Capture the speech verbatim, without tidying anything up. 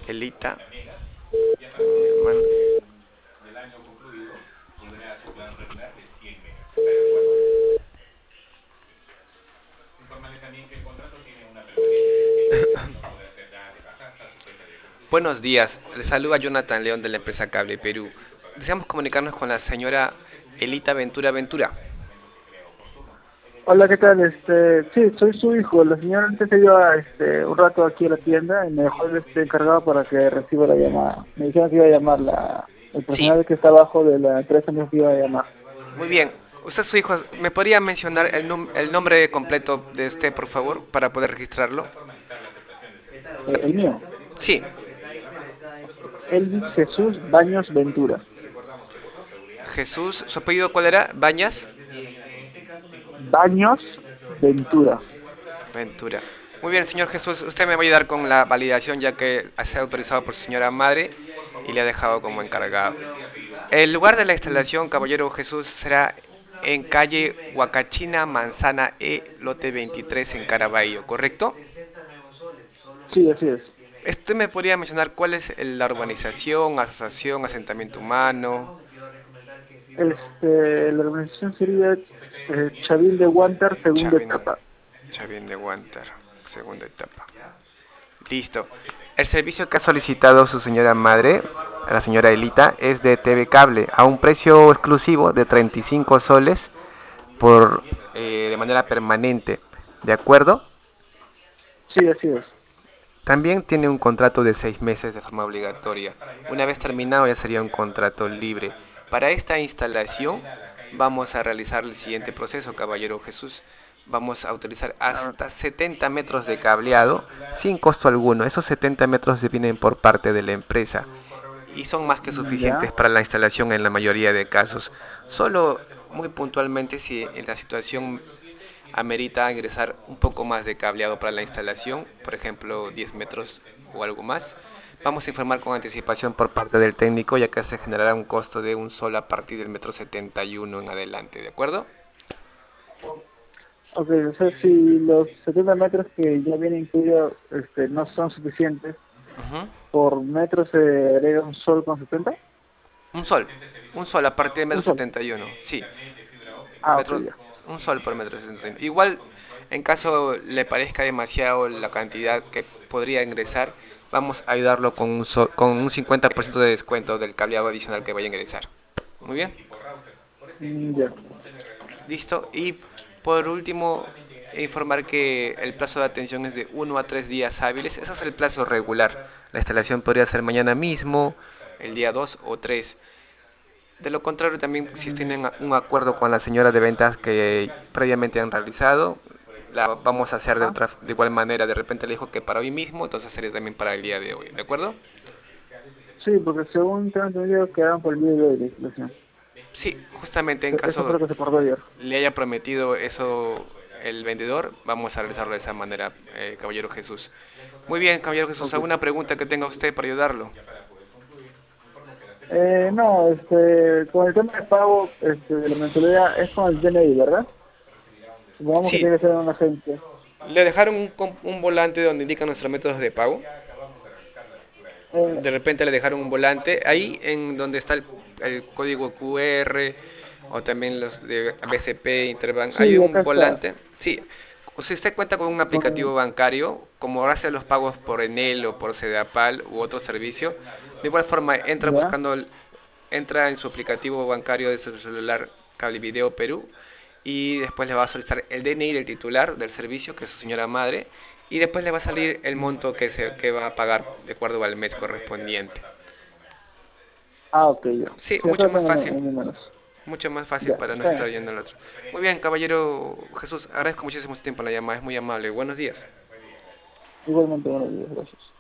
Elita. Man- Buenos días, les saluda Jonathan León de la empresa Cable Perú. Deseamos comunicarnos con la señora Elita Ventura Ventura. Hola, ¿qué tal? Este, sí, soy su hijo. La señora antes se iba este, un rato aquí a la tienda y me dejó el este, encargado para que reciba la llamada. Me dijeron que iba a llamar la, el Sí, personal que está abajo de la empresa, me dijo que iba a llamar. muy bien. Usted es su hijo. ¿Me podría mencionar el, num- el nombre completo de usted, por favor, para poder registrarlo? Eh, el mío, Sí, Elvis Jesús Baños Ventura. Jesús. ¿Su apellido cuál era? ¿Bañas? Baños Ventura. Ventura. Muy bien, señor Jesús. Usted me va a ayudar con la validación ya que ha sido autorizado por su señora madre y le ha dejado como encargado. El lugar de la instalación, caballero Jesús, será en calle Huacachina, Manzana E, lote veintitrés en Caraballo, ¿correcto? Sí, así es. ¿Usted me podría mencionar cuál es la urbanización, asociación, asentamiento humano? Este, la organización sería eh, Chavil de Huántar, segunda Chavín, etapa. Chavín de Guantar, segunda etapa. Listo. El servicio que ha solicitado su señora madre, la señora Elita, es de T V Cable a un precio exclusivo de treinta y cinco soles por eh, de manera permanente. ¿De acuerdo? Sí, así es. También tiene un contrato de seis meses de forma obligatoria. Una vez terminado ya sería un contrato libre. Para esta instalación vamos a realizar el siguiente proceso, caballero Jesús. Vamos a utilizar Ah, hasta setenta metros de cableado sin costo alguno. Esos setenta metros vienen por parte de la empresa y son más que suficientes ya. para la instalación en la mayoría de casos. Solo muy puntualmente si en la situación amerita ingresar un poco más de cableado para la instalación, por ejemplo diez metros o algo más. Vamos a informar con anticipación por parte del técnico ya que se generará un costo de un sol a partir del metro setenta y uno en adelante, ¿de acuerdo? Ok, o sea, si los setenta metros que ya vienen incluidos este, no son suficientes, Ujú. por metro se agrega un sol con setenta. Un sol, un sol a partir del metro Un sol. setenta y uno, sí, Ah, ok, metro, ya. un sol por metro setenta y uno. Igual, en caso le parezca demasiado la cantidad que podría ingresar, vamos a ayudarlo con un, sol, con un cincuenta por ciento de descuento del cableado adicional que vaya a ingresar. Muy bien. Mm, ya. Listo. Y por último, informar que el plazo de atención es de uno a tres días hábiles. Ese es el plazo regular. La instalación podría ser mañana mismo, el día dos o tres. De lo contrario, también si tienen un acuerdo con la señora de ventas que previamente han realizado, la vamos a hacer de Ajá. otra de igual manera. De repente le dijo que para hoy mismo, entonces sería también para el día de hoy. ¿De acuerdo? Sí, porque según tengo entendido quedaron por el día de hoy la instalación. Sí, justamente en Eso fue caso lo que se acordó ayer. le haya prometido eso el vendedor, vamos a realizarlo de esa manera, eh, caballero Jesús. Muy bien, caballero Jesús, Ok. ¿alguna pregunta que tenga usted para ayudarlo? Eh, no, este, con el tema de pago este, de la mensualidad es con el D N I, ¿verdad? Supongamos que Sí, tiene que ser en una agencia. le dejaron un, un volante donde indican nuestros métodos de pago. Eh, De repente le dejaron un volante ahí en donde está el, el código Q R o también los de B C P, Interbank. Hay sí, acá un está. volante. Sí, si usted cuenta con un Con, aplicativo bancario, como hace los pagos por Enel o por Sedapal u otro servicio, de igual forma entra ¿ya? buscando, entra en su aplicativo bancario de su celular Cable Video Perú y después le va a solicitar el D N I del titular del servicio, que es su señora madre, y después le va a salir el monto que, se, que va a pagar de acuerdo al mes correspondiente. Ah, ok, ya. Sí, Sí, acá mucho lo más tengo fácil, en en menos. mucho más fácil Ya, para no está estar bien. yendo al otro. Muy bien, caballero Jesús, agradezco muchísimo su tiempo en la llamada, es muy amable. Buenos días. Igualmente, buenos días, gracias.